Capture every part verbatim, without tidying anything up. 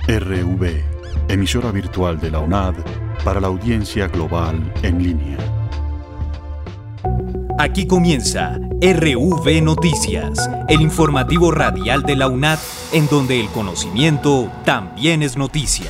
R V, emisora virtual de la UNAD para la audiencia global en línea. Aquí comienza R V Noticias, el informativo radial de la UNAD, en donde el conocimiento también es noticia.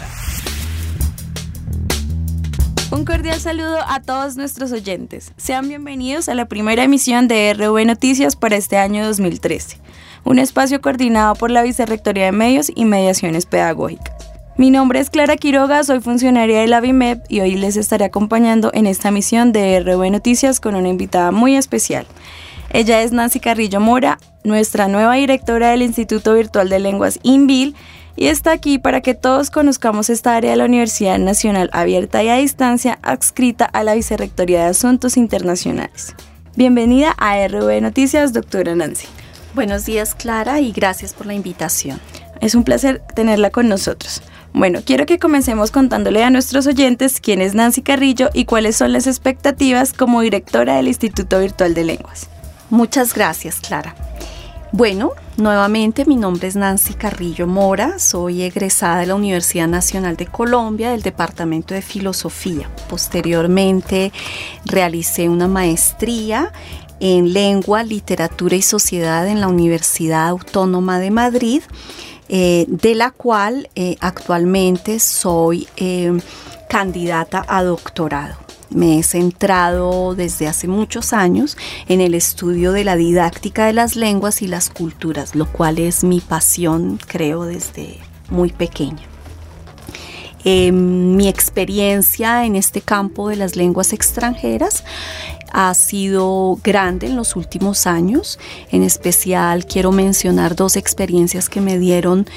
Un cordial saludo a todos nuestros oyentes. Sean bienvenidos a la primera emisión de R V Noticias para este año dos mil trece, un espacio coordinado por la Vicerrectoría de Medios y Mediaciones Pedagógicas. Mi nombre es Clara Quiroga, soy funcionaria de la VIMEP y hoy les estaré acompañando en esta emisión de R V Noticias con una invitada muy especial. Ella es Nancy Carrillo Mora, nuestra nueva directora del Instituto Virtual de Lenguas INVIL, y está aquí para que todos conozcamos esta área de la Universidad Nacional Abierta y a Distancia adscrita a la Vicerrectoría de Asuntos Internacionales. Bienvenida a R V Noticias, doctora Nancy. Buenos días, Clara, y gracias por la invitación. Es un placer tenerla con nosotros. Bueno, quiero que comencemos contándole a nuestros oyentes quién es Nancy Carrillo y cuáles son las expectativas como directora del Instituto Virtual de Lenguas. Muchas gracias, Clara. Bueno, nuevamente mi nombre es Nancy Carrillo Mora, soy egresada de la Universidad Nacional de Colombia del Departamento de Filosofía. Posteriormente realicé una maestría en Lengua, Literatura y Sociedad en la Universidad Autónoma de Madrid, eh, de la cual eh, actualmente soy eh, candidata a doctorado. Me he centrado desde hace muchos años en el estudio de la didáctica de las lenguas y las culturas, lo cual es mi pasión, creo, desde muy pequeña. Eh, mi experiencia en este campo de las lenguas extranjeras ha sido grande en los últimos años. En especial quiero mencionar dos experiencias que me dieron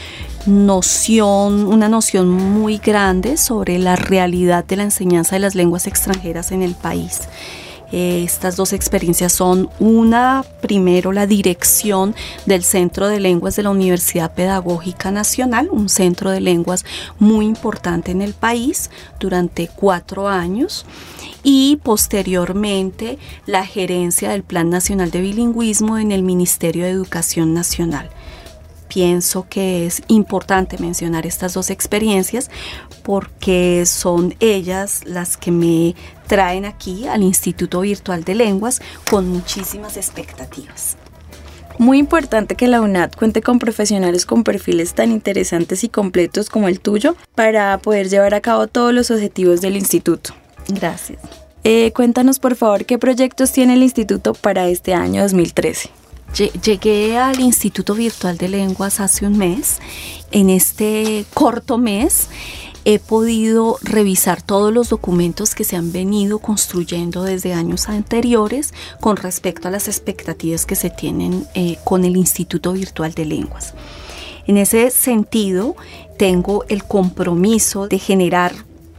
noción, una noción muy grande sobre la realidad de la enseñanza de las lenguas extranjeras en el país. Eh, estas dos experiencias son una, primero la dirección del Centro de Lenguas de la Universidad Pedagógica Nacional, un centro de lenguas muy importante en el país durante cuatro años, y posteriormente la gerencia del Plan Nacional de Bilingüismo en el Ministerio de Educación Nacional. Pienso que es importante mencionar estas dos experiencias porque son ellas las que me traen aquí al Instituto Virtual de Lenguas con muchísimas expectativas. Muy importante que la UNAD cuente con profesionales con perfiles tan interesantes y completos como el tuyo para poder llevar a cabo todos los objetivos del instituto. Gracias. Eh, cuéntanos por favor qué proyectos tiene el instituto para este año dos mil trece. Llegué al Instituto Virtual de Lenguas hace un mes. En este corto mes he podido revisar todos los documentos que se han venido construyendo desde años anteriores con respecto a las expectativas que se tienen eh, con el Instituto Virtual de Lenguas. En ese sentido, tengo el compromiso de generar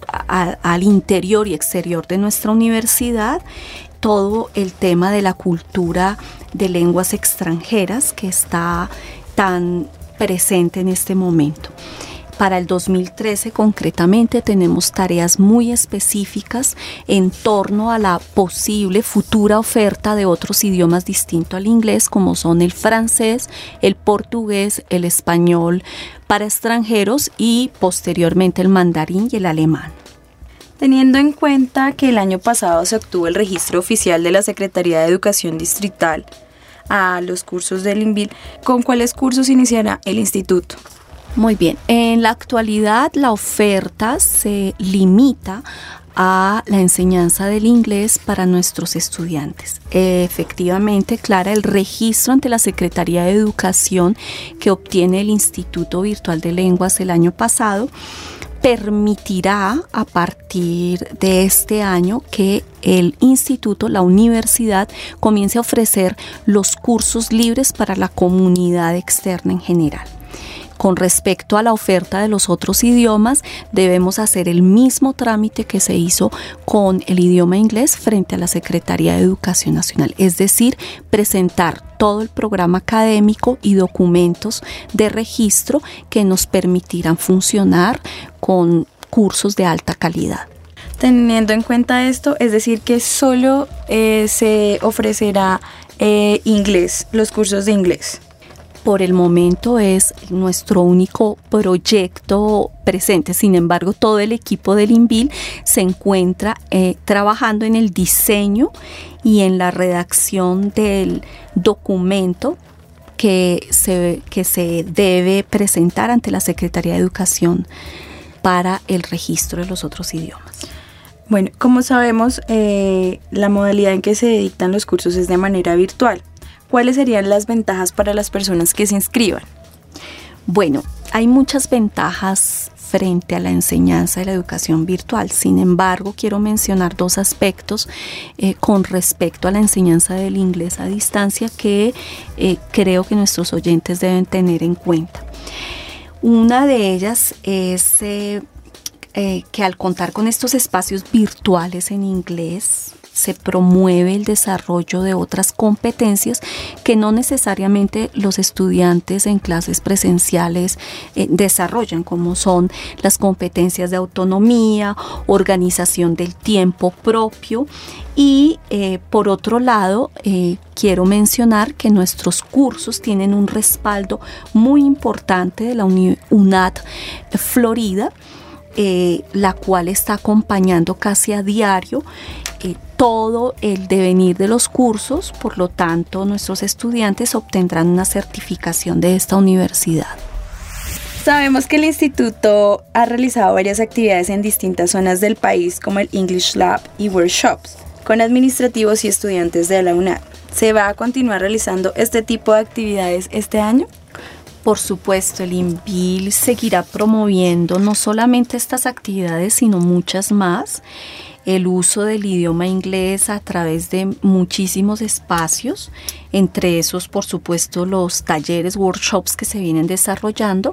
a, al interior y exterior de nuestra universidad todo el tema de la cultura de lenguas extranjeras que está tan presente en este momento. Para el dos mil trece concretamente tenemos tareas muy específicas en torno a la posible futura oferta de otros idiomas distintos al inglés, como son el francés, el portugués, el español para extranjeros y posteriormente el mandarín y el alemán. Teniendo en cuenta que el año pasado se obtuvo el registro oficial de la Secretaría de Educación Distrital a los cursos del INVIL, ¿con cuáles cursos iniciará el instituto? Muy bien, en la actualidad la oferta se limita a la enseñanza del inglés para nuestros estudiantes. Efectivamente, Clara, el registro ante la Secretaría de Educación que obtiene el Instituto Virtual de Lenguas el año pasado permitirá a partir de este año que el instituto, la universidad, comience a ofrecer los cursos libres para la comunidad externa en general. Con respecto a la oferta de los otros idiomas, debemos hacer el mismo trámite que se hizo con el idioma inglés frente a la Secretaría de Educación Nacional, es decir, presentar todo el programa académico y documentos de registro que nos permitirán funcionar con cursos de alta calidad. Teniendo en cuenta esto, es decir, que solo eh, se ofrecerá eh, inglés, los cursos de inglés. por el momento es nuestro único proyecto presente. Sin embargo, todo el equipo del INVIL se encuentra eh, trabajando en el diseño y en la redacción del documento que se, que se debe presentar ante la Secretaría de Educación para el registro de los otros idiomas. Bueno, como sabemos, eh, la modalidad en que se dictan los cursos es de manera virtual. ¿Cuáles serían las ventajas para las personas que se inscriban? Bueno, hay muchas ventajas frente a la enseñanza de la educación virtual. Sin embargo, quiero mencionar dos aspectos eh, con respecto a la enseñanza del inglés a distancia que eh, creo que nuestros oyentes deben tener en cuenta. Una de ellas es eh, eh, que al contar con estos espacios virtuales en inglés, se promueve el desarrollo de otras competencias que no necesariamente los estudiantes en clases presenciales eh, desarrollan, como son las competencias de autonomía, organización del tiempo propio y eh, por otro lado eh, quiero mencionar que nuestros cursos tienen un respaldo muy importante de la UNAD Florida, Eh, la cual está acompañando casi a diario eh, todo el devenir de los cursos. Por lo tanto, nuestros estudiantes obtendrán una certificación de esta universidad. Sabemos que el instituto ha realizado varias actividades en distintas zonas del país, como el English Lab y workshops, con administrativos y estudiantes de la UNAD. ¿Se va a continuar realizando este tipo de actividades este año? Por supuesto, el INVIL seguirá promoviendo no solamente estas actividades, sino muchas más. El uso del idioma inglés a través de muchísimos espacios, entre esos, por supuesto, los talleres, workshops que se vienen desarrollando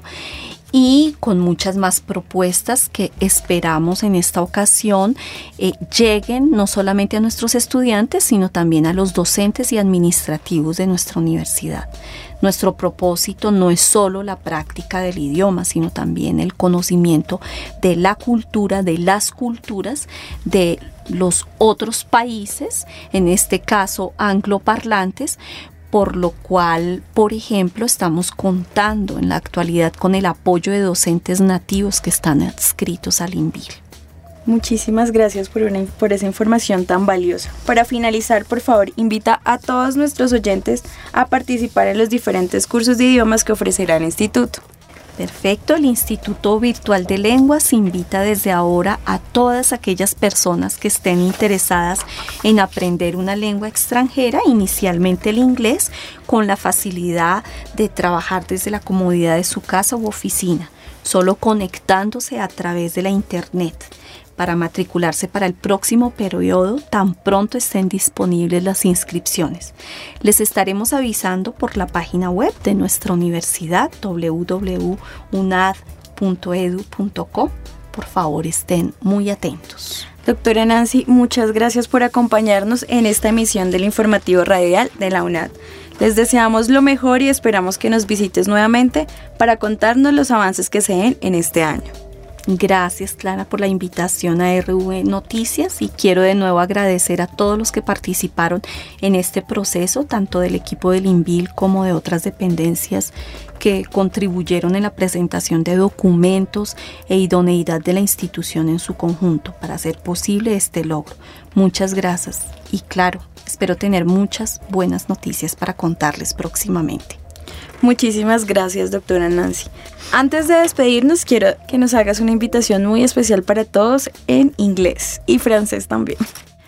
y con muchas más propuestas que esperamos en esta ocasión eh, lleguen no solamente a nuestros estudiantes, sino también a los docentes y administrativos de nuestra universidad. Nuestro propósito no es solo la práctica del idioma, sino también el conocimiento de la cultura, de las culturas de los otros países, en este caso angloparlantes, por lo cual, por ejemplo, estamos contando en la actualidad con el apoyo de docentes nativos que están adscritos al INVIL. Muchísimas gracias por, una, por esa información tan valiosa. Para finalizar, por favor, invita a todos nuestros oyentes a participar en los diferentes cursos de idiomas que ofrecerá el instituto. Perfecto, el Instituto Virtual de Lenguas invita desde ahora a todas aquellas personas que estén interesadas en aprender una lengua extranjera, inicialmente el inglés, con la facilidad de trabajar desde la comodidad de su casa u oficina, solo conectándose a través de la internet. Para matricularse para el próximo periodo, tan pronto estén disponibles las inscripciones. Les estaremos avisando por la página web de nuestra universidad, doble u doble u punto unad punto edu punto co. Por favor, estén muy atentos. Doctora Nancy, muchas gracias por acompañarnos en esta emisión del informativo radial de la UNAD. Les deseamos lo mejor y esperamos que nos visites nuevamente para contarnos los avances que se den en este año. Gracias, Clara, por la invitación a R V Noticias y quiero de nuevo agradecer a todos los que participaron en este proceso, tanto del equipo del INVIL como de otras dependencias que contribuyeron en la presentación de documentos e idoneidad de la institución en su conjunto para hacer posible este logro. Muchas gracias y claro, espero tener muchas buenas noticias para contarles próximamente. Muchísimas gracias, doctora Nancy. Antes de despedirnos, quiero que nos hagas una invitación muy especial para todos en inglés y francés también.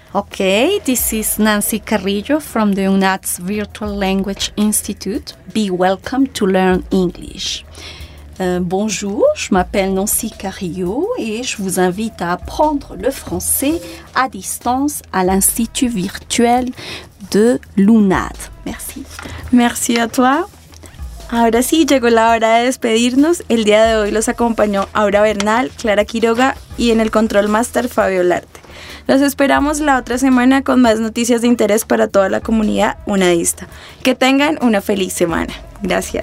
Okay, this is Nancy Carrillo from the UNAD's Virtual Language Institute. Be welcome to learn English. Euh, bonjour, je m'appelle Nancy Carrillo et je vous invite à apprendre le français à distance à l'Institut virtuel de l'UNAD. Merci. Merci à toi. Ahora sí, llegó la hora de despedirnos. El día de hoy los acompañó Aura Bernal, Clara Quiroga y en el Control Master Fabio Larte. Los esperamos la otra semana con más noticias de interés para toda la comunidad unadista. Que tengan una feliz semana. Gracias.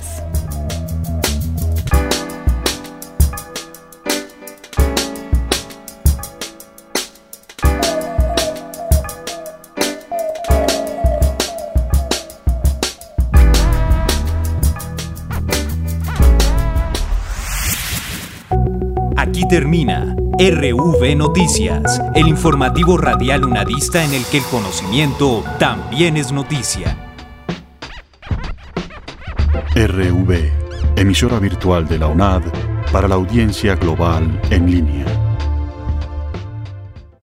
Aquí termina R V Noticias, el informativo radial unadista en el que el conocimiento también es noticia. R V, emisora virtual de la UNAD para la audiencia global en línea.